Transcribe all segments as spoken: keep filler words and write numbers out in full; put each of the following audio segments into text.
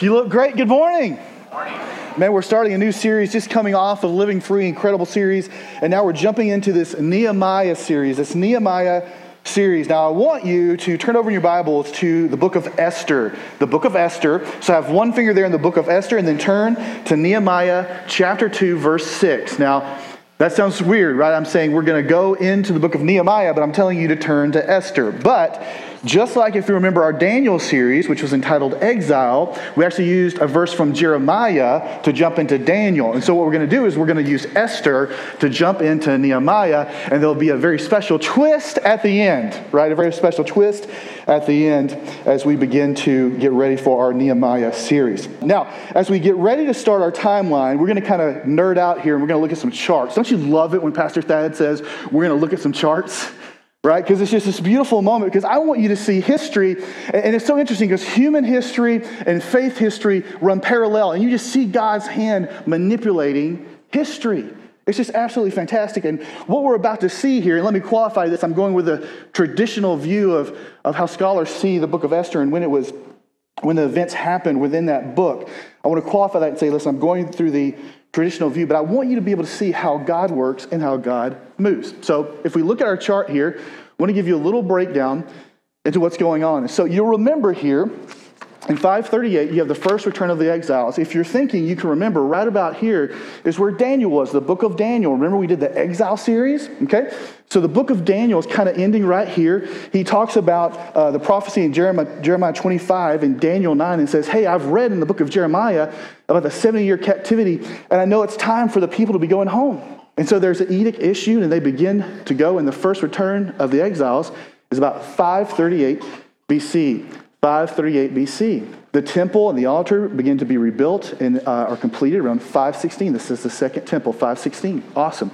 You look great. Good morning. Good morning. Man, we're starting a new series, just coming off of Living Free, incredible series, and now we're jumping into this Nehemiah series, this Nehemiah series. Now, I want you to turn over in your Bibles to the book of Esther, the book of Esther. So have one finger there in the book of Esther, and then turn to Nehemiah chapter two, verse six. Now, that sounds weird, right? I'm saying we're going to go into the book of Nehemiah, but I'm telling you to turn to Esther. But just like if you remember our Daniel series, which was entitled Exile, we actually used a verse from Jeremiah to jump into Daniel. And so what we're going to do is we're going to use Esther to jump into Nehemiah, and there'll be a very special twist at the end, right? A very special twist at the end as we begin to get ready for our Nehemiah series. Now, as we get ready to start our timeline, we're going to kind of nerd out here, and we're going to look at some charts. Don't you love it when Pastor Thad says we're going to look at some charts? Right? Because it's just this beautiful moment, because I want you to see history, and it's so interesting because human history and faith history run parallel, and you just see God's hand manipulating history. It's just absolutely fantastic. And what we're about to see here, and let me qualify this, I'm going with a traditional view of, of how scholars see the book of Esther and when it was, when the events happened within that book. I want to qualify that and say, listen, I'm going through the traditional view, but I want you to be able to see how God works and how God moves. So if we look at our chart here, I want to give you a little breakdown into what's going on. So you'll remember here, in five thirty-eight, you have the first return of the exiles. If you're thinking, you can remember right about here is where Daniel was, the book of Daniel. Remember we did the exile series? Okay? So the book of Daniel is kind of ending right here. He talks about uh, the prophecy in Jeremiah, Jeremiah twenty-five and Daniel nine and says, hey, I've read in the book of Jeremiah about the seventy-year captivity, and I know it's time for the people to be going home. And so there's an edict issued, and they begin to go, and the first return of the exiles is about five thirty-eight B C. five thirty-eight B C. The temple and the altar begin to be rebuilt and uh, are completed around five sixteen. This is the second temple, five sixteen. Awesome.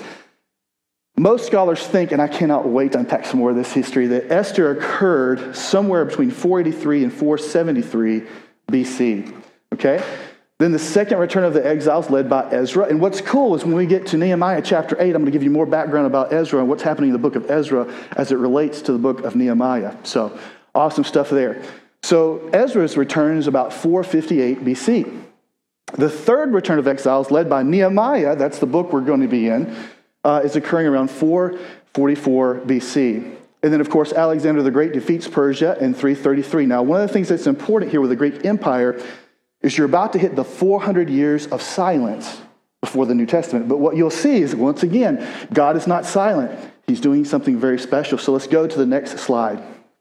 Most scholars think, and I cannot wait to unpack some more of this history, that Esther occurred somewhere between four eighty-three and four seventy-three B C. Okay? Then the second return of the exiles led by Ezra. And what's cool is when we get to Nehemiah chapter eight, I'm going to give you more background about Ezra and what's happening in the book of Ezra as it relates to the book of Nehemiah. So, awesome stuff there. So Ezra's return is about four fifty-eight B C. The third return of exiles, led by Nehemiah, that's the book we're going to be in, uh, is occurring around four forty-four B C. And then, of course, Alexander the Great defeats Persia in three thirty-three. Now, one of the things that's important here with the Greek Empire is you're about to hit the four hundred years of silence before the New Testament. But what you'll see is, once again, God is not silent. He's doing something very special. So let's go to the next slide.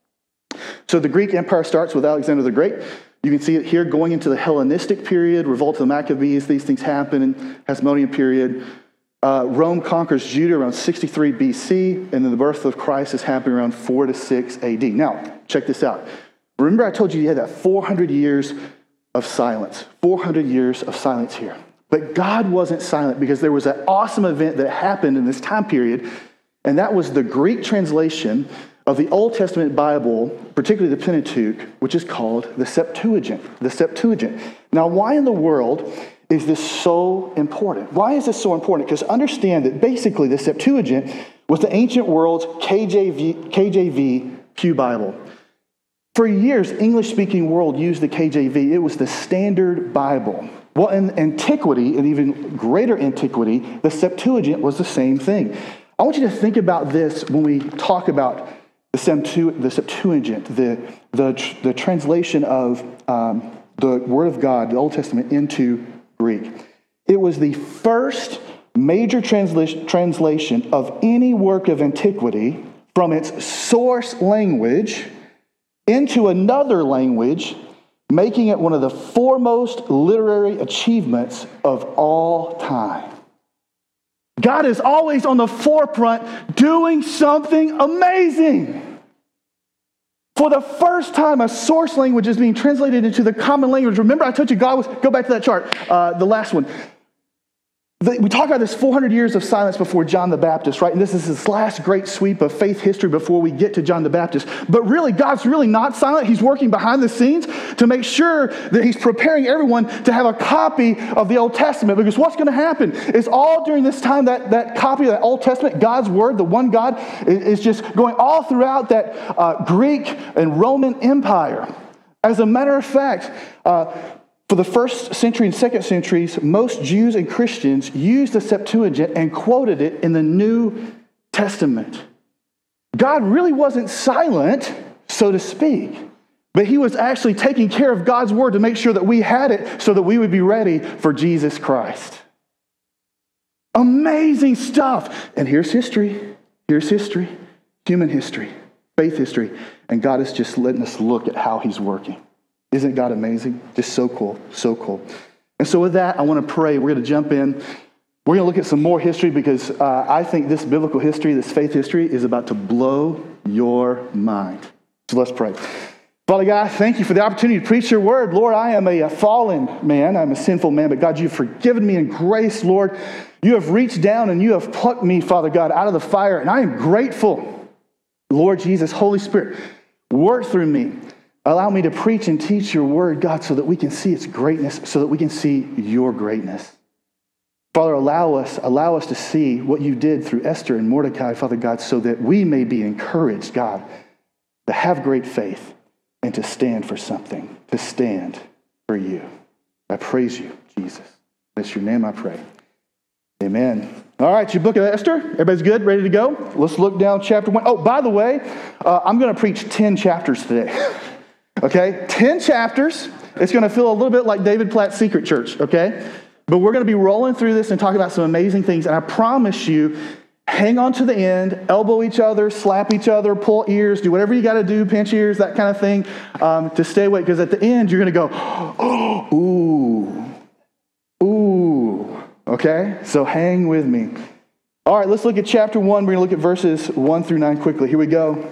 So the Greek Empire starts with Alexander the Great. You can see it here going into the Hellenistic period, revolt of the Maccabees, these things happen in Hasmonean period. Uh, Rome conquers Judah around sixty-three B C, and then the birth of Christ is happening around four to six A D. Now, check this out. Remember I told you you had that four hundred years of silence. four hundred years of silence here. But God wasn't silent because there was an awesome event that happened in this time period, and that was the Greek translation of the Old Testament Bible, particularly the Pentateuch, which is called the Septuagint. The Septuagint. Now, why in the world is this so important? Why is this so important? Because understand that basically the Septuagint was the ancient world's K J V, K J V Pew Bible. For years, English-speaking world used the K J V. It was the standard Bible. Well, in antiquity, and even greater antiquity, the Septuagint was the same thing. I want you to think about this when we talk about the Septuagint, the, the, the translation of um, the Word of God, the Old Testament, into Greek. It was the first major transla- translation of any work of antiquity from its source language into another language, making it one of the foremost literary achievements of all time. God is always on the forefront doing something amazing. For the first time, a source language is being translated into the common language. Remember, I told you God was, go back to that chart, uh, the last one. The, we talk about this four hundred years of silence before John the Baptist, right? And this is his last great sweep of faith history before we get to John the Baptist. But really, God's really not silent. He's working behind the scenes to make sure that he's preparing everyone to have a copy of the Old Testament. Because what's going to happen is all during this time, that, that copy of that Old Testament, God's Word, the one God, is just going all throughout that uh, Greek and Roman Empire. As a matter of fact, uh, For the first century and second centuries, most Jews and Christians used the Septuagint and quoted it in the New Testament. God really wasn't silent, so to speak, but he was actually taking care of God's word to make sure that we had it so that we would be ready for Jesus Christ. Amazing stuff. And here's history. Here's history. Human history. Faith history. And God is just letting us look at how he's working. Isn't God amazing? Just so cool. So cool. And so with that, I want to pray. We're going to jump in. We're going to look at some more history because uh, I think this biblical history, this faith history, is about to blow your mind. So let's pray. Father God, thank you for the opportunity to preach your word. Lord, I am a, a fallen man. I'm a sinful man, but God, you've forgiven me in grace, Lord. You have reached down and you have plucked me, Father God, out of the fire, and I am grateful. Lord Jesus, Holy Spirit, work through me. Allow me to preach and teach your word, God, so that we can see its greatness, so that we can see your greatness. Father, allow us, allow us to see what you did through Esther and Mordecai, Father God, so that we may be encouraged, God, to have great faith and to stand for something, to stand for you. I praise you, Jesus. That's your name I pray. Amen. All right, your book of Esther. Everybody's good? Ready to go? Let's look down chapter one. Oh, by the way, uh, I'm going to preach ten chapters today. Okay, ten chapters. It's going to feel a little bit like David Platt's Secret Church, okay? But we're going to be rolling through this and talking about some amazing things. And I promise you, hang on to the end, elbow each other, slap each other, pull ears, do whatever you got to do, pinch ears, that kind of thing, um, to stay awake. Because at the end, you're going to go, oh, ooh, ooh, okay? So hang with me. All right, let's look at chapter one. We're going to look at verses one through nine quickly. Here we go.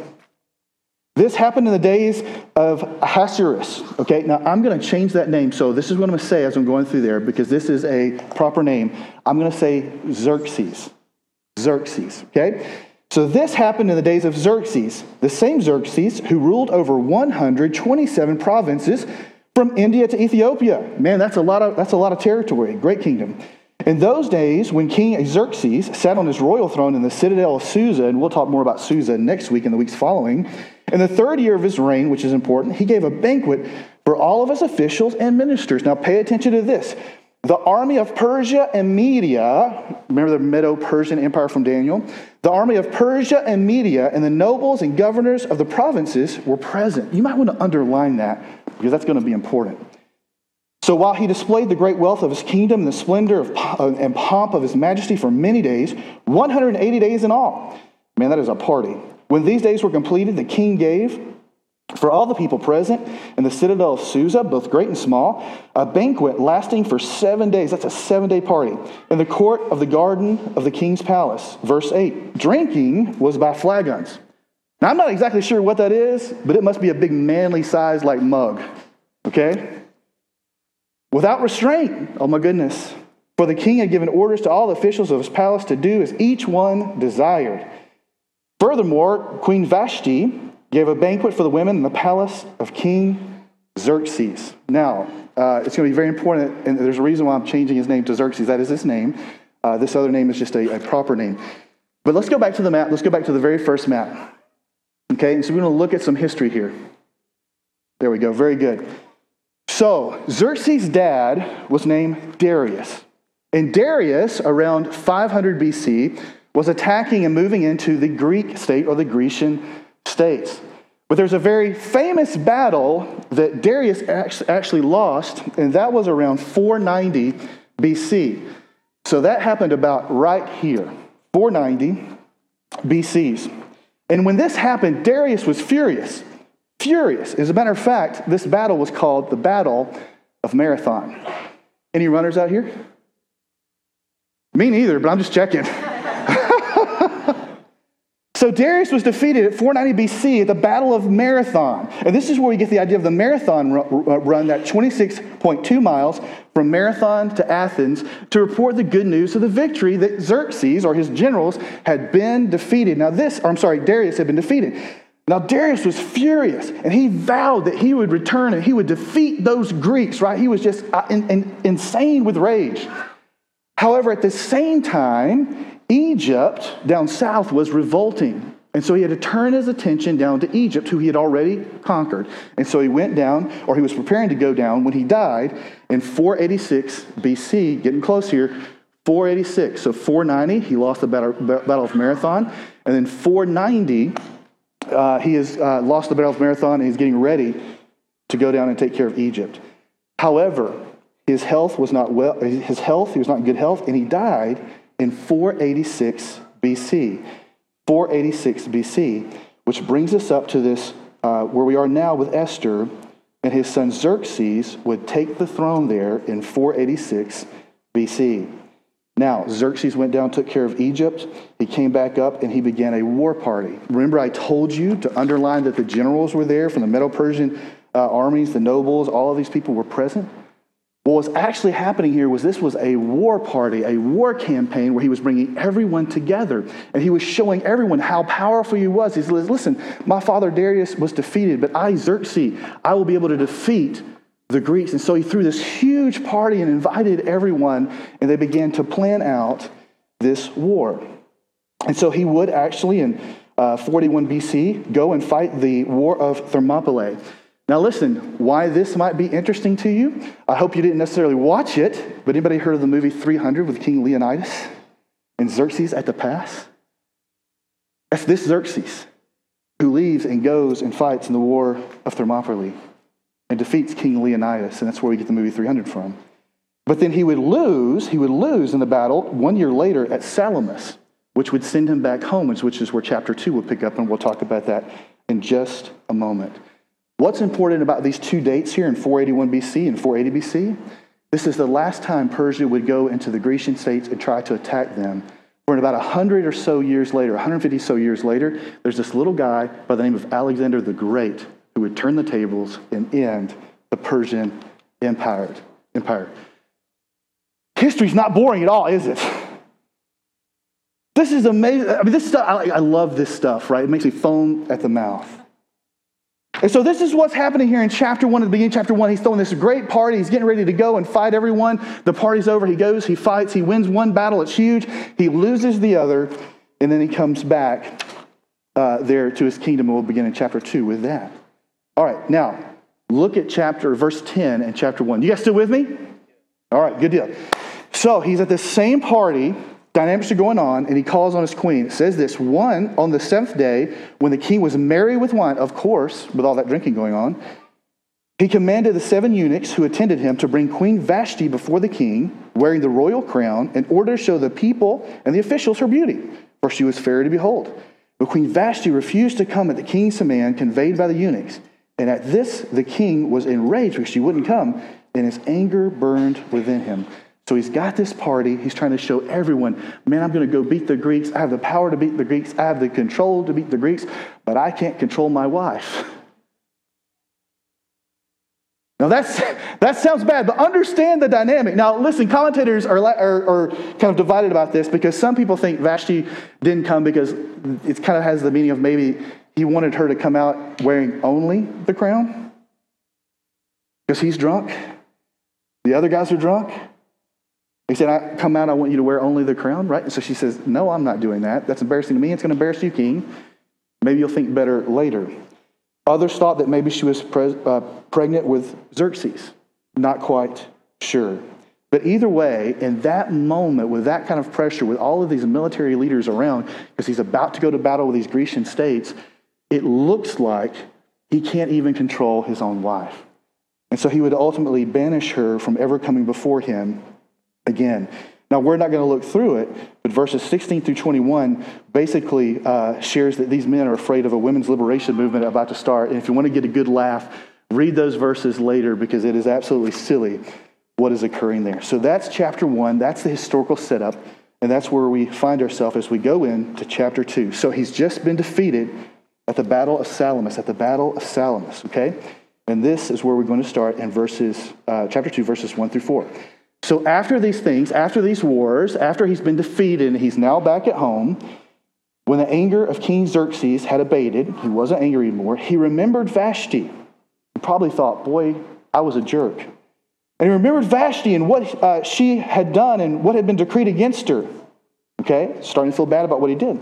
This happened in the days of Ahasuerus. Okay, now I'm going to change that name. So this is what I'm going to say as I'm going through there because this is a proper name. I'm going to say Xerxes. Xerxes, okay? So this happened in the days of Xerxes, the same Xerxes who ruled over one hundred twenty-seven provinces from India to Ethiopia. Man, that's a lot of that's a lot of territory. Great kingdom. In those days, when King Xerxes sat on his royal throne in the citadel of Susa, and we'll talk more about Susa next week and the weeks following, in the third year of his reign, which is important, he gave a banquet for all of his officials and ministers. Now pay attention to this. The army of Persia and Media, remember the Medo-Persian Empire from Daniel? The army of Persia and Media and the nobles and governors of the provinces were present. You might want to underline that because that's going to be important. So while he displayed the great wealth of his kingdom and the splendor of, and pomp of his majesty for many days, one hundred eighty days in all. Man, that is a party. When these days were completed, the king gave for all the people present in the citadel of Susa, both great and small, a banquet lasting for seven days. That's a seven-day party. In the court of the garden of the king's palace. Verse eight, drinking was by flagons. Now, I'm not exactly sure what that is, but it must be a big manly size like mug. Okay? Without restraint. Oh my goodness. For the king had given orders to all the officials of his palace to do as each one desired. Furthermore, Queen Vashti gave a banquet for the women in the palace of King Xerxes. Now, uh, it's going to be very important, and there's a reason why I'm changing his name to Xerxes. That is his name. Uh, this other name is just a, a proper name. But let's go back to the map. Let's go back to the very first map. Okay, so we're going to look at some history here. There we go. Very good. So, Xerxes' dad was named Darius. And Darius, around five hundred B C, was attacking and moving into the Greek state or the Grecian states. But there's a very famous battle that Darius actually lost, and that was around four ninety B C. So that happened about right here, four ninety B Cs. And when this happened, Darius was furious. Furious. As a matter of fact, this battle was called the Battle of Marathon. Any runners out here? Me neither, but I'm just checking. So Darius was defeated at four ninety B C at the Battle of Marathon. And this is where we get the idea of the marathon run, that twenty-six point two miles from Marathon to Athens, to report the good news of the victory that Xerxes, or his generals, had been defeated. Now this, or I'm sorry, Darius had been defeated. Now Darius was furious, and he vowed that he would return and he would defeat those Greeks, right? He was just in, in, insane with rage. However, at the same time, Egypt down south was revolting And so he had to turn his attention down to Egypt, who he had already conquered. And so he went down, or he was preparing to go down when he died in four eighty-six B C, getting close here, four eighty-six. So four ninety, he lost the Battle, battle of Marathon. And then four ninety, uh, he has uh, lost the Battle of Marathon, and he's getting ready to go down and take care of Egypt. However, his health was not well, his health, he was not in good health, and he died in four eighty-six B C. four eighty-six B C, which brings us up to this, uh, where we are now with Esther, and his son Xerxes would take the throne there in four eighty-six B C. Now, Xerxes went down, took care of Egypt. He came back up, and he began a war party. Remember, I told you to underline that the generals were there from the Medo-Persian uh, armies, the nobles, all of these people were present. What was actually happening here was this was a war party, a war campaign where he was bringing everyone together. And he was showing everyone how powerful he was. He said, listen, my father Darius was defeated, but I, Xerxes, I will be able to defeat the Greeks. And so he threw this huge party and invited everyone, and they began to plan out this war. And so he would actually, in uh, forty-one B C, go and fight the War of Thermopylae. Now listen, why this might be interesting to you, I hope you didn't necessarily watch it, but anybody heard of the movie three hundred with King Leonidas and Xerxes at the pass? That's this Xerxes who leaves and goes and fights in the War of Thermopylae and defeats King Leonidas, and that's where we get the movie three hundred from. But then he would lose, he would lose in the battle one year later at Salamis, which would send him back home, which is where chapter two will pick up, and we'll talk about that in just a moment. What's important about these two dates here in four eighty-one B C and four eighty B C? This is the last time Persia would go into the Grecian states and try to attack them. For about one hundred or so years later, one hundred fifty so years later, there's this little guy by the name of Alexander the Great who would turn the tables and end the Persian Empire. Empire. History's not boring at all, is it? This is amazing. I mean, this stuff, I, I love this stuff, right? It makes me foam at the mouth. And so this is what's happening here in chapter one. At the beginning of chapter one, he's throwing this great party. He's getting ready to go and fight everyone. The party's over. He goes, he fights, he wins one battle. It's huge. He loses the other, and then he comes back uh, there to his kingdom. We'll begin in chapter two with that. All right, now, look at chapter, verse ten and chapter one. You guys still with me? All right, good deal. So he's at the same party. Dynamics are going on, and he calls on his queen. It says this, one, on the seventh day, when the king was merry with wine, of course, with all that drinking going on, he commanded the seven eunuchs who attended him to bring Queen Vashti before the king, wearing the royal crown, in order to show the people and the officials her beauty, for she was fair to behold. But Queen Vashti refused to come at the king's command conveyed by the eunuchs. And at this, the king was enraged because she wouldn't come, and his anger burned within him. So he's got this party. He's trying to show everyone, man, I'm going to go beat the Greeks. I have the power to beat the Greeks. I have the control to beat the Greeks, but I can't control my wife. Now that's that sounds bad, but understand the dynamic. Now listen, commentators are, are, are kind of divided about this because some people think Vashti didn't come because it kind of has the meaning of maybe he wanted her to come out wearing only the crown because he's drunk. The other guys are drunk. He said, I come out, I want you to wear only the crown, right? And so she says, no, I'm not doing that. That's embarrassing to me. It's going to embarrass you, king. Maybe you'll think better later. Others thought that maybe she was pre- uh, pregnant with Xerxes. Not quite sure. But either way, in that moment, with that kind of pressure, with all of these military leaders around, because he's about to go to battle with these Grecian states, it looks like he can't even control his own wife. And so he would ultimately banish her from ever coming before him again. Now, we're not going to look through it, but verses sixteen through twenty-one basically uh, shares that these men are afraid of a women's liberation movement about to start. And if you want to get a good laugh, read those verses later because it is absolutely silly what is occurring there. So that's chapter one. That's the historical setup. And that's where we find ourselves as we go into chapter two. So he's just been defeated at the Battle of Salamis, at the Battle of Salamis, okay? And this is where we're going to start in verses, uh, chapter two, verses one through four. So after these things, after these wars, after he's been defeated and he's now back at home, when the anger of King Xerxes had abated, he wasn't angry anymore, he remembered Vashti. He probably thought, boy, I was a jerk. And he remembered Vashti and what uh, she had done and what had been decreed against her. Okay, starting to feel bad about what he did.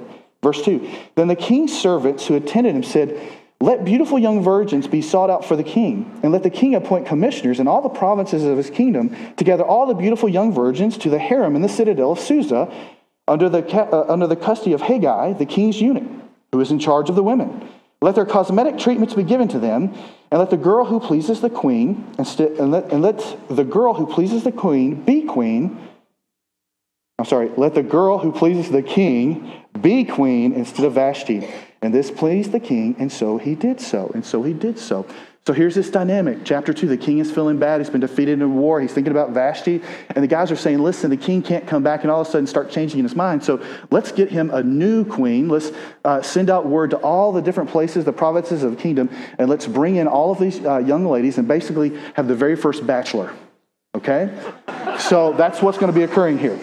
Verse two, then the king's servants who attended him said, let beautiful young virgins be sought out for the king, and let the king appoint commissioners in all the provinces of his kingdom to gather all the beautiful young virgins to the harem in the citadel of Susa under the, uh, under the custody of Haggai, the king's eunuch, who is in charge of the women. Let their cosmetic treatments be given to them, and let the girl who pleases the queen, and, st- and, let, and let the girl who pleases the queen be queen. I'm sorry, let the girl who pleases the king be queen instead of Vashti. And this pleased the king, and so he did so. And so he did so. So here's this dynamic. Chapter two, the king is feeling bad. He's been defeated in a war. He's thinking about Vashti. And the guys are saying, listen, the king can't come back and all of a sudden start changing in his mind. So let's get him a new queen. Let's uh, send out word to all the different places, the provinces of the kingdom, and let's bring in all of these uh, young ladies and basically have the very first bachelor. Okay? So that's what's going to be occurring here.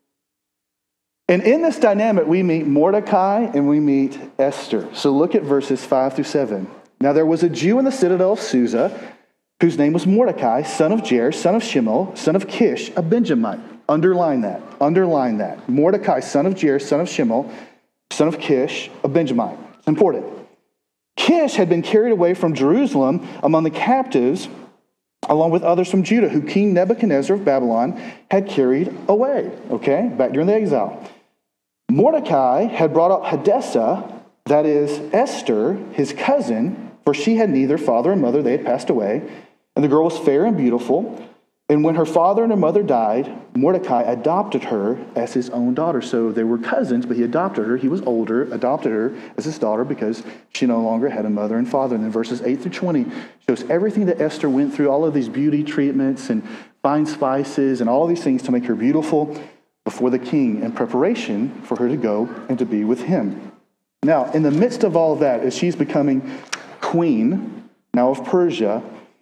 And in this dynamic, we meet Mordecai and we meet Esther. So look at verses five through seven. Now there was a Jew in the citadel of Susa, whose name was Mordecai, son of Jair, son of Shimei, son of Kish, a Benjamite. Underline that. Underline that. Mordecai, son of Jair, son of Shimei, son of Kish, a Benjamite. It's important. Kish had been carried away from Jerusalem among the captives, along with others from Judah, who King Nebuchadnezzar of Babylon had carried away. Okay, back during the exile. Mordecai had brought up Hadassah, that is Esther, his cousin, for she had neither father or mother, they had passed away, and the girl was fair and beautiful. And when her father and her mother died, Mordecai adopted her as his own daughter. So they were cousins, but he adopted her. He was older, adopted her as his daughter because she no longer had a mother and father. And then verses eight through twenty shows everything that Esther went through, all of these beauty treatments and fine spices and all these things to make her beautiful before the king in preparation for her to go and to be with him. Now, in the midst of all of that, as she's becoming queen now of Persia,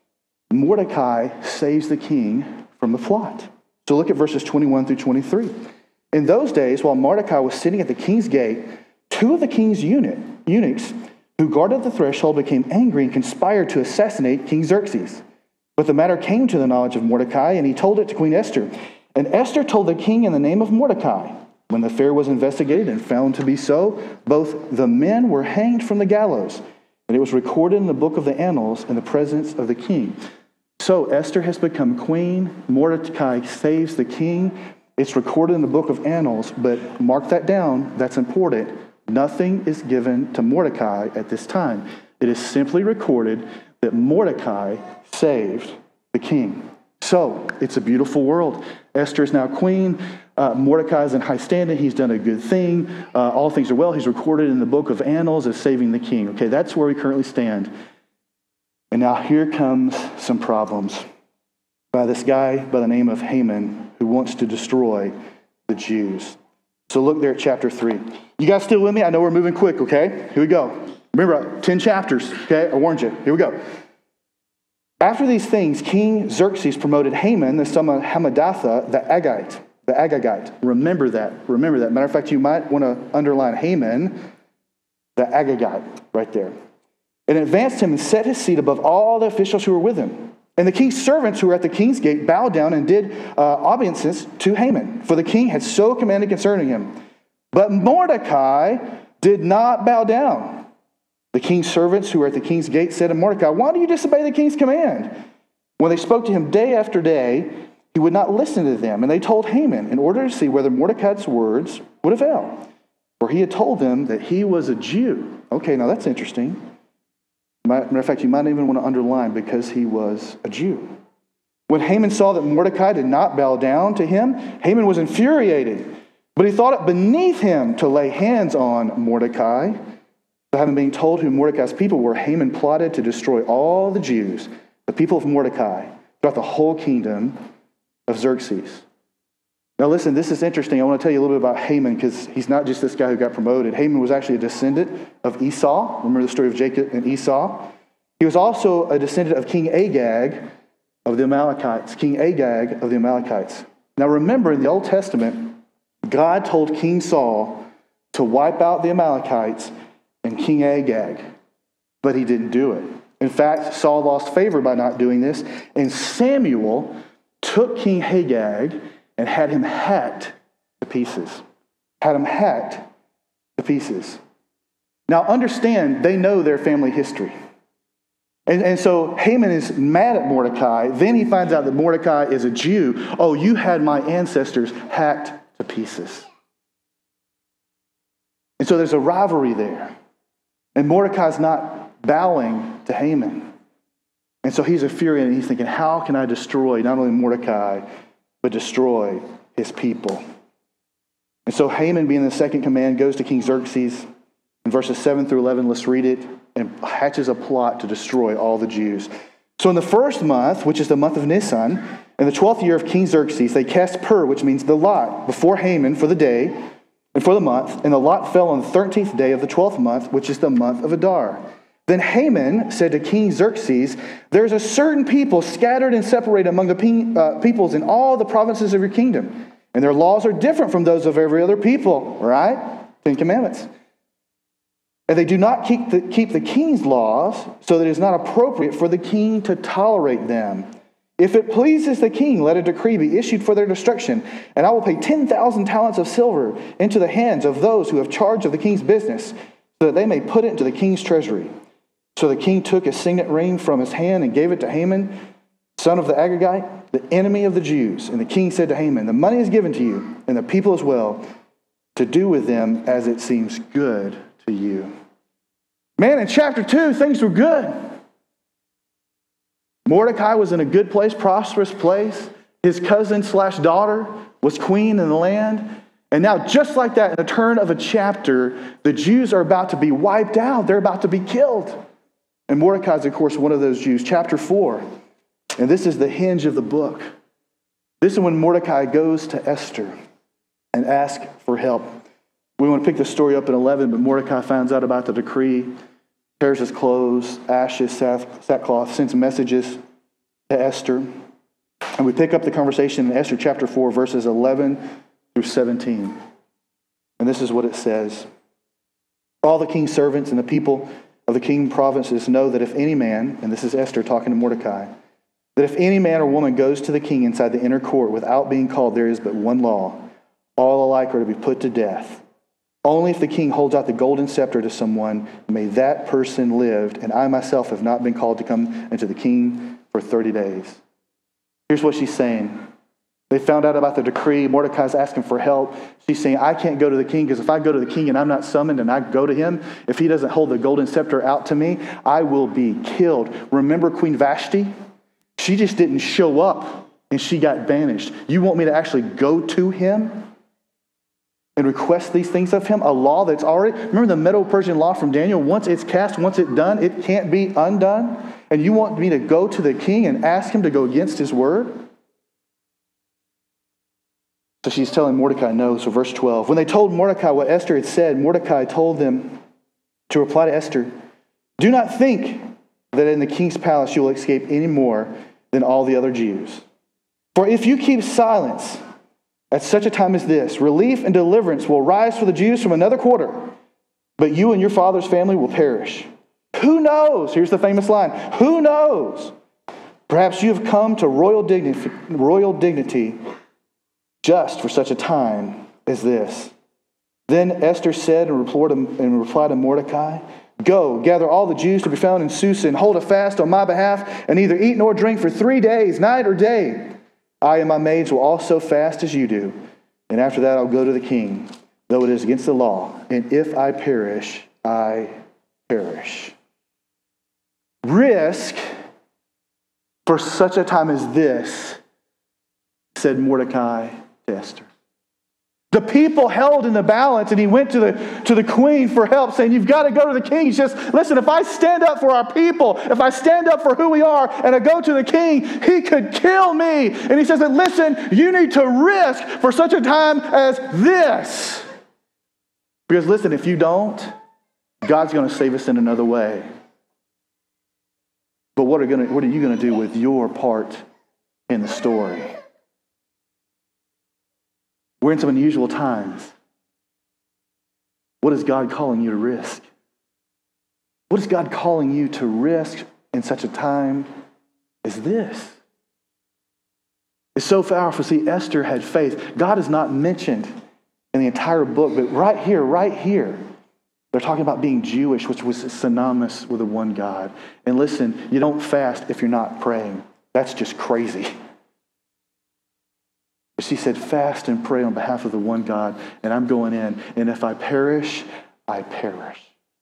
Mordecai saves the king from the plot. So look at verses twenty-one through twenty-three. In those days, while Mordecai was sitting at the king's gate, two of the king's eunuch, eunuchs who guarded the threshold became angry and conspired to assassinate King Xerxes. But the matter came to the knowledge of Mordecai, and he told it to Queen Esther. And Esther told the king in the name of Mordecai. When the affair was investigated and found to be so, both the men were hanged from the gallows, and it was recorded in the book of the annals in the presence of the king. So Esther has become queen. Mordecai saves the king. It's recorded in the book of annals, but mark that down. That's important. Nothing is given to Mordecai at this time. It is simply recorded that Mordecai saved the king. So it's a beautiful world. Esther is now queen. Uh, Mordecai is in high standing. He's done a good thing. Uh, all things are well. He's recorded in the book of annals as saving the king. Okay, that's where we currently stand. And now here comes some problems by this guy by the name of Haman who wants to destroy the Jews. So look there at chapter three. You guys still with me? I know we're moving quick, okay? Here we go. Remember, ten chapters, okay? I warned you. Here we go. After these things, King Xerxes promoted Haman, the son of Hammedatha, the Agagite. The Agagite. Remember that. Remember that. Matter of fact, you might want to underline Haman, the Agagite, right there. And advanced him and set his seat above all the officials who were with him. And the king's servants who were at the king's gate bowed down and did uh, obeisances to Haman, for the king had so commanded concerning him. But Mordecai did not bow down. The king's servants who were at the king's gate said to Mordecai, "Why do you disobey the king's command?" When they spoke to him day after day, he would not listen to them. And they told Haman in order to see whether Mordecai's words would avail. For he had told them that he was a Jew. Okay, now that's interesting. Matter of fact, you might even want to underline because he was a Jew. When Haman saw that Mordecai did not bow down to him, Haman was infuriated. But he thought it beneath him to lay hands on Mordecai. So having been told who Mordecai's people were, Haman plotted to destroy all the Jews, the people of Mordecai, throughout the whole kingdom of Xerxes. Now listen, this is interesting. I want to tell you a little bit about Haman because he's not just this guy who got promoted. Haman was actually a descendant of Esau. Remember the story of Jacob and Esau? He was also a descendant of King Agag of the Amalekites. King Agag of the Amalekites. Now remember, in the Old Testament, God told King Saul to wipe out the Amalekites and King Agag, but he didn't do it. In fact, Saul lost favor by not doing this, and Samuel took King Agag and had him hacked to pieces. Had him hacked to pieces. Now understand, they know their family history. And, and so Haman is mad at Mordecai. Then he finds out that Mordecai is a Jew. Oh, you had my ancestors hacked to pieces. And so there's a rivalry there. And Mordecai's not bowing to Haman. And so he's infuriated and he's thinking, how can I destroy not only Mordecai, but destroy his people? And so Haman, being the second command, goes to King Xerxes. In verses seven through eleven, let's read it, and hatches a plot to destroy all the Jews. So in the first month, which is the month of Nisan, in the twelfth year of King Xerxes, they cast pur, which means the lot, before Haman for the day and for the month. And the lot fell on the thirteenth day of the twelfth month, which is the month of Adar. Then Haman said to King Xerxes, there's a certain people scattered and separated among the pe- uh, peoples in all the provinces of your kingdom. And their laws are different from those of every other people, right? Ten Commandments. And they do not keep the, keep the king's laws, so that it is not appropriate for the king to tolerate them. If it pleases the king, let a decree be issued for their destruction, and I will pay ten thousand talents of silver into the hands of those who have charge of the king's business, so that they may put it into the king's treasury. So the king took a signet ring from his hand and gave it to Haman, son of the Agagite, the enemy of the Jews. And the king said to Haman, the money is given to you, and the people as well, to do with them as it seems good to you. Man, in chapter two, things were good. Mordecai was in a good place, prosperous place. His cousin slash daughter was queen in the land. And now, just like that, in the turn of a chapter, the Jews are about to be wiped out. They're about to be killed. And Mordecai is, of course, one of those Jews. Chapter four. And this is the hinge of the book. This is when Mordecai goes to Esther and asks for help. We want to pick the story up in eleven, but Mordecai finds out about the decree, tears his clothes, ashes, sackcloth, sends messages to Esther. And we pick up the conversation in Esther chapter four, verses eleven through seventeen. And this is what it says. All the king's servants and the people of the king's provinces know that if any man, and this is Esther talking to Mordecai, that if any man or woman goes to the king inside the inner court without being called, there is but one law. All alike are to be put to death. Only if the king holds out the golden scepter to someone, may that person live, and I myself have not been called to come into the king for thirty days. Here's what she's saying. They found out about the decree. Mordecai's asking for help. She's saying, I can't go to the king, because if I go to the king and I'm not summoned and I go to him, if he doesn't hold the golden scepter out to me, I will be killed. Remember Queen Vashti? She just didn't show up and she got banished. You want me to actually go to him and request these things of him? A law that's already, remember the Medo-Persian law from Daniel? Once it's cast, once it's done, it can't be undone. And you want me to go to the king and ask him to go against his word? So she's telling Mordecai no. So verse twelve. When they told Mordecai what Esther had said, Mordecai told them to reply to Esther, do not think that in the king's palace you will escape any more than all the other Jews. For if you keep silence at such a time as this, relief and deliverance will rise for the Jews from another quarter, but you and your father's family will perish. Who knows? Here's the famous line. Who knows? Perhaps you have come to royal dignity, royal dignity just for such a time as this. Then Esther said in reply to Mordecai, go, gather all the Jews to be found in Susa and hold a fast on my behalf and neither eat nor drink for three days, night or day. I and my maids will also fast as you do. And after that, I'll go to the king, though it is against the law. And if I perish, I perish. Risk for such a time as this, said Mordecai to Esther. The people held in the balance, and he went to the, to the queen for help, saying, you've got to go to the king. He says, listen, if I stand up for our people, if I stand up for who we are, and I go to the king, he could kill me. And he says, listen, you need to risk for such a time as this. Because listen, if you don't, God's going to save us in another way. But what are, gonna, what are you going to do with your part in the story? We're in some unusual times. What is God calling you to risk? What is God calling you to risk in such a time as this? It's so powerful. See, Esther had faith. God is not mentioned in the entire book, but right here, right here, They're talking about being Jewish, which was synonymous with the one God. And listen, you don't fast if you're not praying. That's just crazy. But she said, fast and pray on behalf of the one God, and I'm going in. And if I perish, I perish.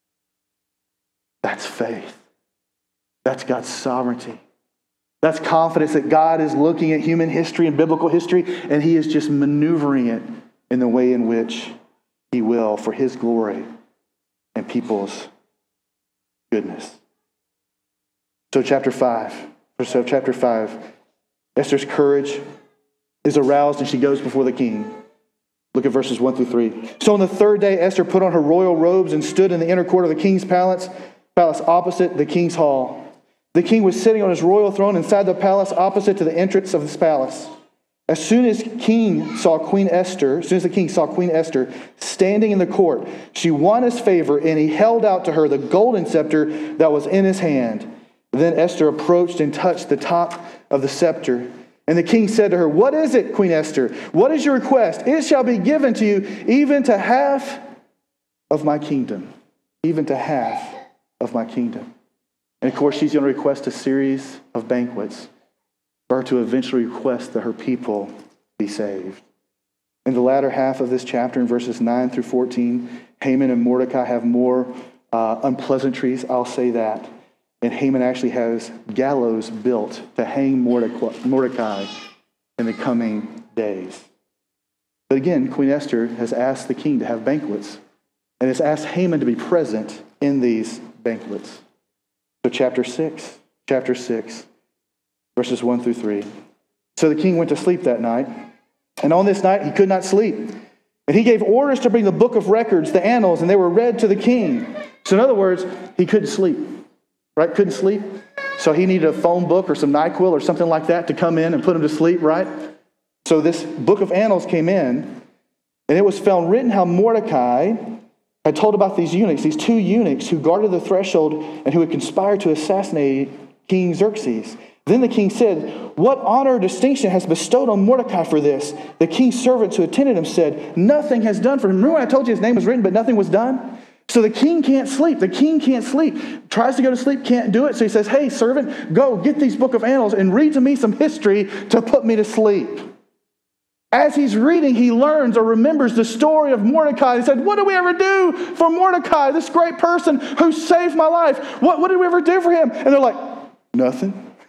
That's faith. That's God's sovereignty. That's confidence that God is looking at human history and biblical history, and he is just maneuvering it in the way in which he will for his glory and people's goodness. So chapter five, so chapter five, Esther's courage is aroused and she goes before the king. Look at verses one through three. So on the third day, Esther put on her royal robes and stood in the inner court of the king's palace, palace opposite the king's hall. The king was sitting on his royal throne inside the palace opposite to the entrance of this palace. As soon as king saw Queen Esther, as soon as the king saw Queen Esther standing in the court, she won his favor, and he held out to her the golden scepter that was in his hand. Then Esther approached and touched the top of the scepter. And the king said to her, "What is it, Queen Esther? What is your request? It shall be given to you, even to half of my kingdom." Even to half of my kingdom. And of course, she's going to request a series of banquets for her to eventually request that her people be saved. In the latter half of this chapter, in verses nine through fourteen, Haman and Mordecai have more uh, unpleasantries, I'll say that. And Haman actually has gallows built to hang Mordecai in the coming days. But again, Queen Esther has asked the king to have banquets and has asked Haman to be present in these banquets. So chapter six, chapter six, verses one through three. So the king went to sleep that night, and on this night he could not sleep. And he gave orders to bring the book of records, the annals, and they were read to the king. So in other words, he couldn't sleep. Right? Couldn't sleep. So he needed a phone book or some NyQuil or something like that to come in and put him to sleep, right? So this book of annals came in, and it was found written how Mordecai had told about these eunuchs, these two eunuchs who guarded the threshold and who had conspired to assassinate King Xerxes. Then the king said, "What honor or distinction has bestowed on Mordecai for this?" The king's servants who attended him said, "Nothing has done for him." Remember when I told you his name was written, but nothing was done? So the king can't sleep. The king can't sleep. Tries to go to sleep, can't do it. So he says, "Hey, servant, go get these book of annals and read to me some history to put me to sleep." As he's reading, he learns or remembers the story of Mordecai. He said, "What did we ever do for Mordecai, this great person who saved my life? What, what did we ever do for him?" And they're like, "Nothing."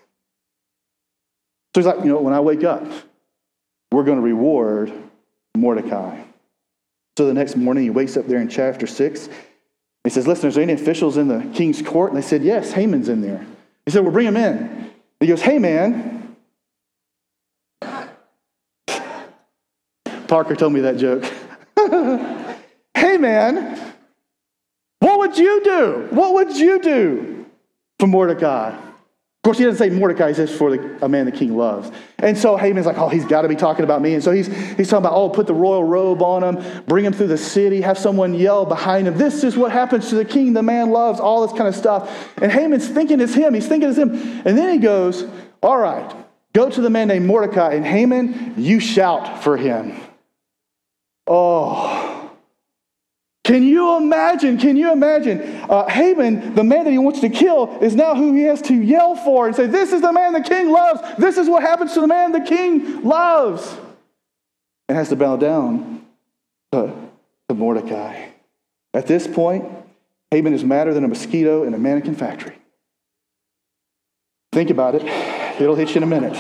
So he's like, "You know, when I wake up, we're going to reward Mordecai." So the next morning, he wakes up there in chapter six. He says, "Listen, is there any officials in the king's court?" And they said, "Yes, Haman's in there." He said, "Well, bring him in." He goes, "Hey, man." Parker told me that joke. "Hey, man, what would you do? What would you do for Mordecai?" Of course, he doesn't say Mordecai, he says for the, a man the king loves. And so Haman's like, "Oh, he's got to be talking about me." And so he's he's talking about, "Oh, put the royal robe on him, bring him through the city, have someone yell behind him. This is what happens to the king the man loves," all this kind of stuff. And Haman's thinking it's him. He's thinking it's him. And then he goes, "All right, go to the man named Mordecai, and Haman, you shout for him." Oh. Can you imagine? Can you imagine? Uh, Haman, the man that he wants to kill, is now who he has to yell for and say, "This is the man the king loves. This is what happens to the man the king loves." And has to bow down to, to Mordecai. At this point, Haman is madder than a mosquito in a mannequin factory. Think about it. It'll hit you in a minute.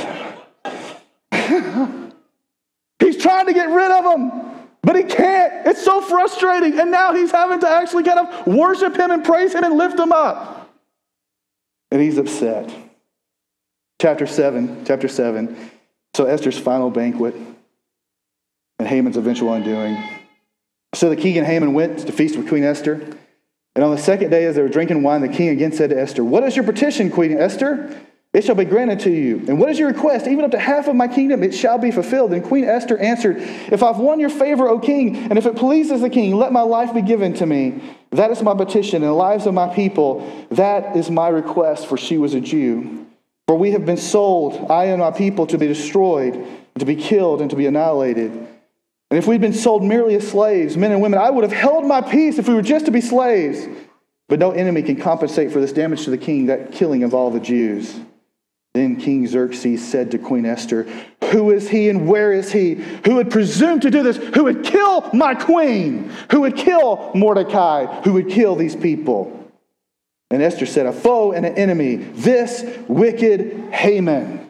He's trying to get rid of him. But he can't. It's so frustrating. And now he's having to actually kind of worship him and praise him and lift him up. And he's upset. Chapter seven, chapter seven. So Esther's final banquet and Haman's eventual undoing. So the king and Haman went to feast with Queen Esther. And on the second day, as they were drinking wine, the king again said to Esther, "What is your petition, Queen Esther? It shall be granted to you. And what is your request? Even up to half of my kingdom, it shall be fulfilled." And Queen Esther answered, "If I've won your favor, O king, and if it pleases the king, let my life be given to me. That is my petition, and the lives of my people. That is my request," for she was a Jew. "For we have been sold, I and my people, to be destroyed, to be killed, and to be annihilated." And if we'd been sold merely as slaves, men and women, I would have held my peace if we were just to be slaves. But no enemy can compensate for this damage to the king, that killing of all the Jews. Then King Xerxes said to Queen Esther, who is he and where is he who would presume to do this, who would kill my queen, who would kill Mordecai, who would kill these people? And Esther said, a foe and an enemy, this wicked Haman.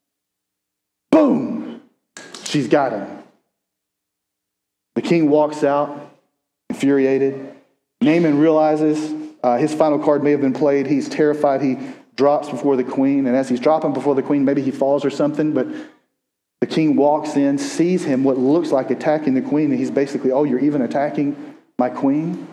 Boom! She's got him. The king walks out, infuriated. Naaman realizes uh, his final card may have been played. He's terrified. He drops before the queen. And as he's dropping before the queen, maybe he falls or something. But the king walks in, sees him, what looks like attacking the queen. And he's basically, oh, you're even attacking my queen? And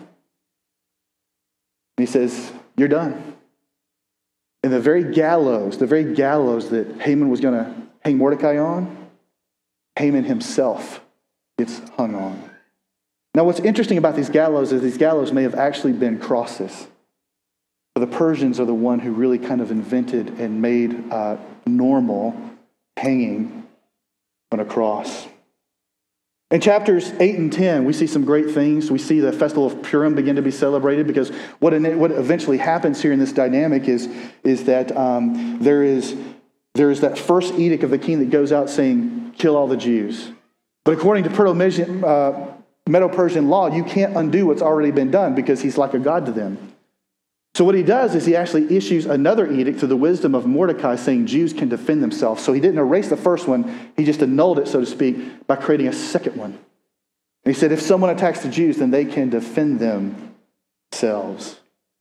he says, you're done. And the very gallows, the very gallows that Haman was going to hang Mordecai on, Haman himself gets hung on. Now, what's interesting about these gallows is these gallows may have actually been crosses. But the Persians are the one who really kind of invented and made uh, normal hanging on a cross. In chapters eight and ten, we see some great things. We see the festival of Purim begin to be celebrated because what, what eventually happens here in this dynamic is, is that um, there is, there is that first edict of the king that goes out saying, kill all the Jews. But according to Proto-Persian, uh, Medo-Persian law, you can't undo what's already been done because he's like a god to them. So what he does is he actually issues another edict through the wisdom of Mordecai saying Jews can defend themselves. So he didn't erase the first one. He just annulled it, so to speak, by creating a second one. And he said if someone attacks the Jews, then they can defend themselves.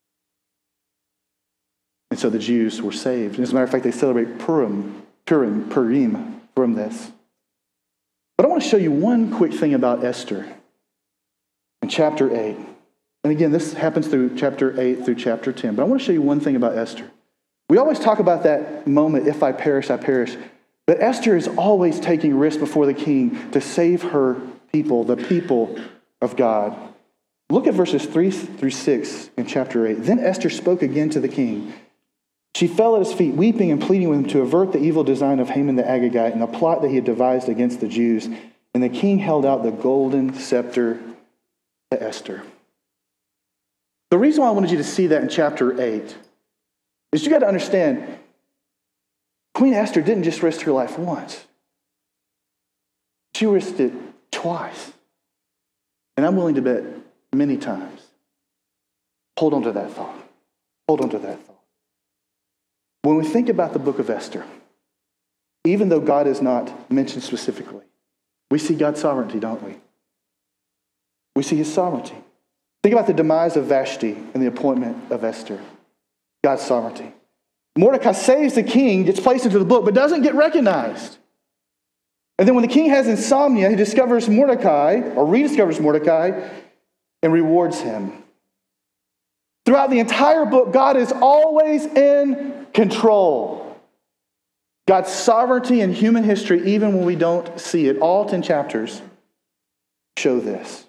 And so the Jews were saved. And as a matter of fact, they celebrate Purim, Purim, Purim from this. But I want to show you one quick thing about Esther in chapter eight. And again, this happens through chapter eight through chapter ten. But I want to show you one thing about Esther. We always talk about that moment, if I perish, I perish. But Esther is always taking risks before the king to save her people, the people of God. Look at verses three through six in chapter eight. Then Esther spoke again to the king. She fell at his feet, weeping and pleading with him to avert the evil design of Haman the Agagite and the plot that he had devised against the Jews. And the king held out the golden scepter to Esther. The reason why I wanted you to see that in chapter eight is you got to understand, Queen Esther didn't just risk her life once. She risked it twice. And I'm willing to bet many times. Hold on to that thought. Hold on to that thought. When we think about the book of Esther, even though God is not mentioned specifically, we see God's sovereignty, don't we? We see his sovereignty. Think about the demise of Vashti and the appointment of Esther. God's sovereignty. Mordecai saves the king, gets placed into the book, but doesn't get recognized. And then when the king has insomnia, he discovers Mordecai, or rediscovers Mordecai, and rewards him. Throughout the entire book, God is always in control. God's sovereignty in human history, even when we don't see it, all ten chapters show this.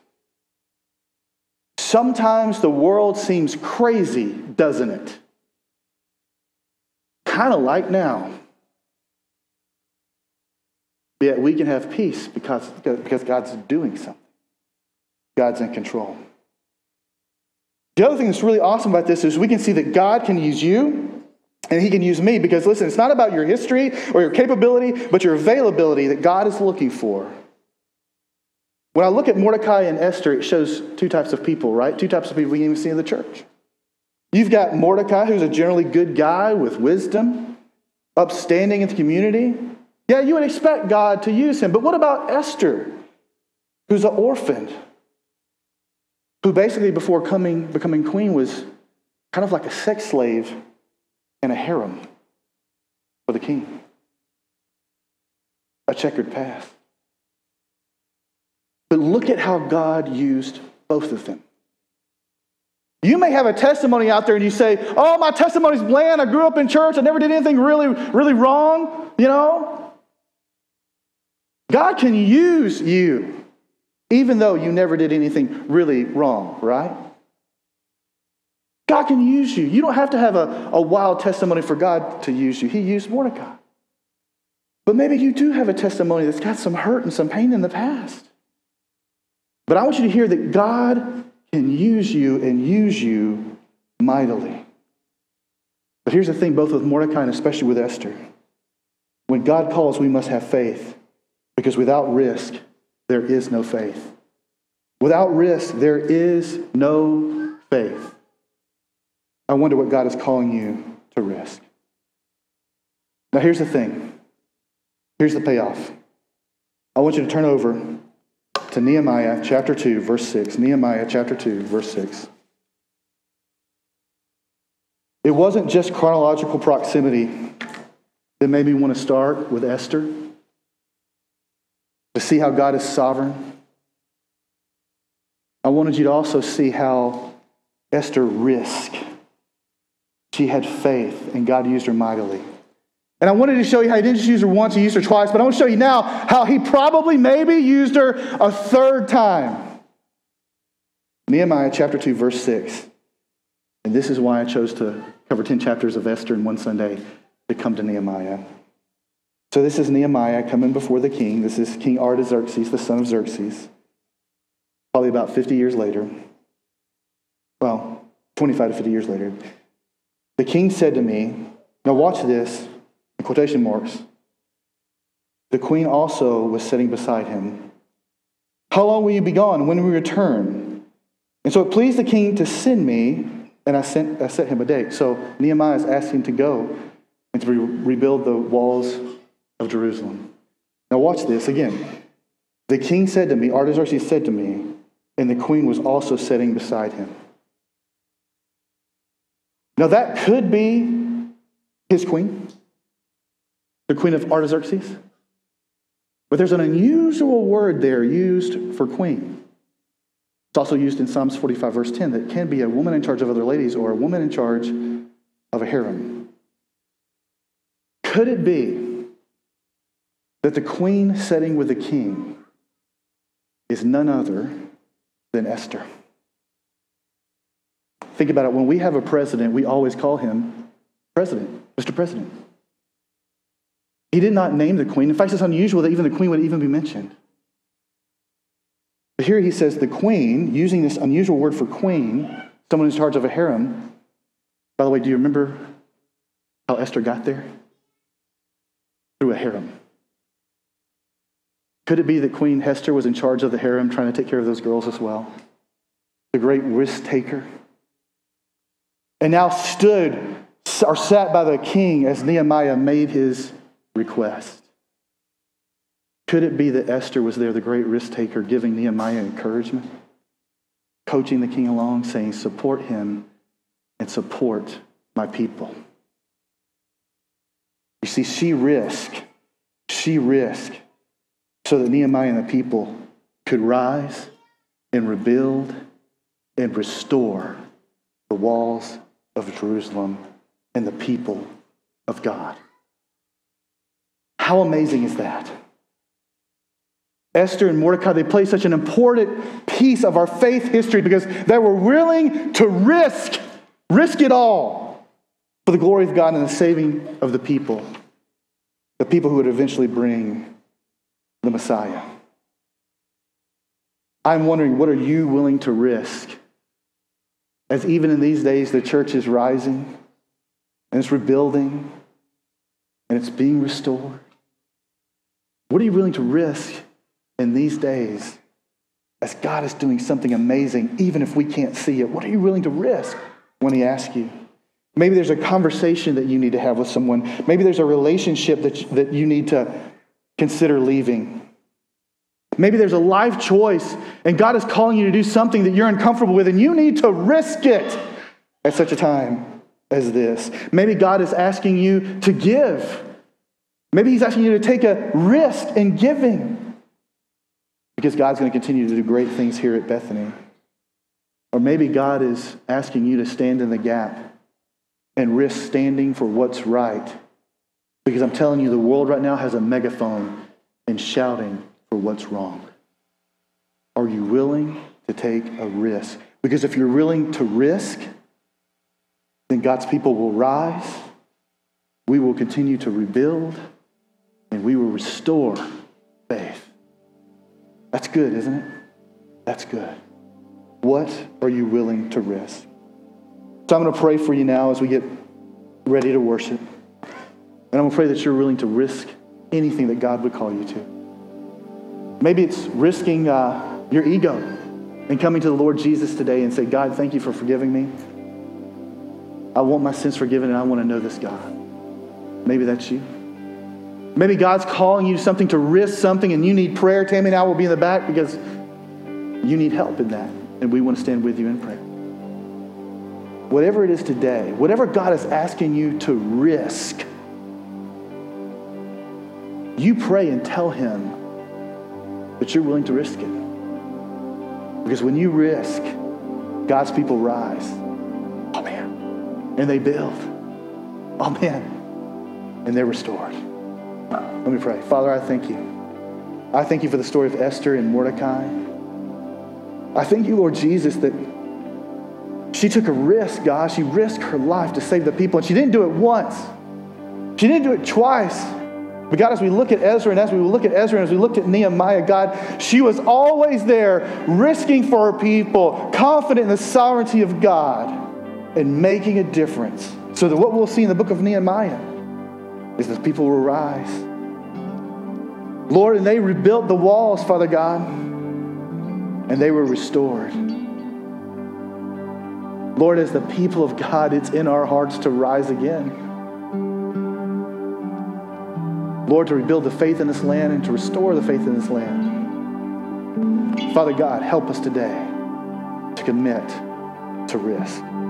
Sometimes the world seems crazy, doesn't it? Kind of like now. Yet we can have peace because, because God's doing something. God's in control. The other thing that's really awesome about this is we can see that God can use you and he can use me because, listen, it's not about your history or your capability, but your availability that God is looking for. When I look at Mordecai and Esther, it shows two types of people, right? Two types of people we can even see in the church. You've got Mordecai, who's a generally good guy with wisdom, upstanding in the community. Yeah, you would expect God to use him. But what about Esther, who's an orphan, who basically before coming, becoming queen was kind of like a sex slave in a harem for the king? A checkered path. But look at how God used both of them. You may have a testimony out there and you say, oh, my testimony's bland. I grew up in church. I never did anything really, really wrong. You know? God can use you even though you never did anything really wrong, right? God can use you. You don't have to have a, a wild testimony for God to use you. He used Mordecai. But maybe you do have a testimony that's got some hurt and some pain in the past. But I want you to hear that God can use you and use you mightily. But here's the thing, both with Mordecai and especially with Esther. When God calls, we must have faith, because without risk, there is no faith. Without risk, there is no faith. I wonder what God is calling you to risk. Now here's the thing. Here's the payoff. I want you to turn over to Nehemiah chapter two, verse six. Nehemiah chapter two, verse six. It wasn't just chronological proximity that made me want to start with Esther, to see how God is sovereign. I wanted you to also see how Esther risked. She had faith, and God used her mightily. And I wanted to show you how he didn't just use her once, he used her twice, but I want to show you now how he probably maybe used her a third time. Nehemiah chapter two, verse six. And this is why I chose to cover ten chapters of Esther in one Sunday to come to Nehemiah. So this is Nehemiah coming before the king. This is King Artaxerxes, the son of Xerxes. Probably about fifty years later. Well, twenty-five to fifty years later. The king said to me, now watch this, in quotation marks. The queen also was sitting beside him. How long will you be gone? When will we return? And so it pleased the king to send me, and I sent I set him a date. So Nehemiah is asking him to go and to re- rebuild the walls of Jerusalem. Now watch this again. The king said to me, Artaxerxes said to me, and the queen was also sitting beside him. Now that could be his queen, the queen of Artaxerxes. But there's an unusual word there used for queen. It's also used in Psalms forty-five, verse ten, that can be a woman in charge of other ladies or a woman in charge of a harem. Could it be that the queen sitting with the king is none other than Esther? Think about it. When we have a president, we always call him President, Mister President. He did not name the queen. In fact, it's unusual that even the queen would even be mentioned. But here he says the queen, using this unusual word for queen, someone in charge of a harem. By the way, do you remember how Esther got there? Through a harem. Could it be that Queen Hester was in charge of the harem, trying to take care of those girls as well? The great risk taker. And now stood or sat by the king as Nehemiah made his request. Could it be that Esther was there, the great risk taker, giving Nehemiah encouragement, coaching the king along, saying, support him and support my people? You see, she risked, she risked so that Nehemiah and the people could rise and rebuild and restore the walls of Jerusalem and the people of God. How amazing is that? Esther and Mordecai, they play such an important piece of our faith history because they were willing to risk, risk it all for the glory of God and the saving of the people, the people who would eventually bring the Messiah. I'm wondering, what are you willing to risk? As even in these days, the church is rising and it's rebuilding and it's being restored. What are you willing to risk in these days as God is doing something amazing, even if we can't see it? What are you willing to risk when he asks you? Maybe there's a conversation that you need to have with someone. Maybe there's a relationship that you, that you need to consider leaving. Maybe there's a life choice and God is calling you to do something that you're uncomfortable with and you need to risk it at such a time as this. Maybe God is asking you to give. Maybe he's asking you to take a risk in giving because God's going to continue to do great things here at Bethany. Or maybe God is asking you to stand in the gap and risk standing for what's right. Because I'm telling you, the world right now has a megaphone and shouting for what's wrong. Are you willing to take a risk? Because if you're willing to risk, then God's people will rise, we will continue to rebuild, and we will restore faith. That's good, isn't it? That's good. What are you willing to risk? So I'm going to pray for you now as we get ready to worship. And I'm going to pray that you're willing to risk anything that God would call you to. Maybe it's risking uh, your ego and coming to the Lord Jesus today and say, God, thank you for forgiving me. I want my sins forgiven and I want to know this God. Maybe that's you. Maybe God's calling you to something, to risk something, and you need prayer. Tammy and I will be in the back because you need help in that. And we want to stand with you in prayer. Whatever it is today, whatever God is asking you to risk, you pray and tell him that you're willing to risk it. Because when you risk, God's people rise. Oh man. And they build. Oh man. And they're restored. Let me pray. Father, I thank you. I thank you for the story of Esther and Mordecai. I thank you, Lord Jesus, that she took a risk, God. She risked her life to save the people. And she didn't do it once. She didn't do it twice. But God, as we look at Ezra and as we look at Ezra and as we looked at Nehemiah, God, she was always there risking for her people, confident in the sovereignty of God and making a difference. So that what we'll see in the book of Nehemiah is that people will rise. Lord, and they rebuilt the walls, Father God, and they were restored. Lord, as the people of God, it's in our hearts to rise again. Lord, to rebuild the faith in this land and to restore the faith in this land. Father God, help us today to commit to risk.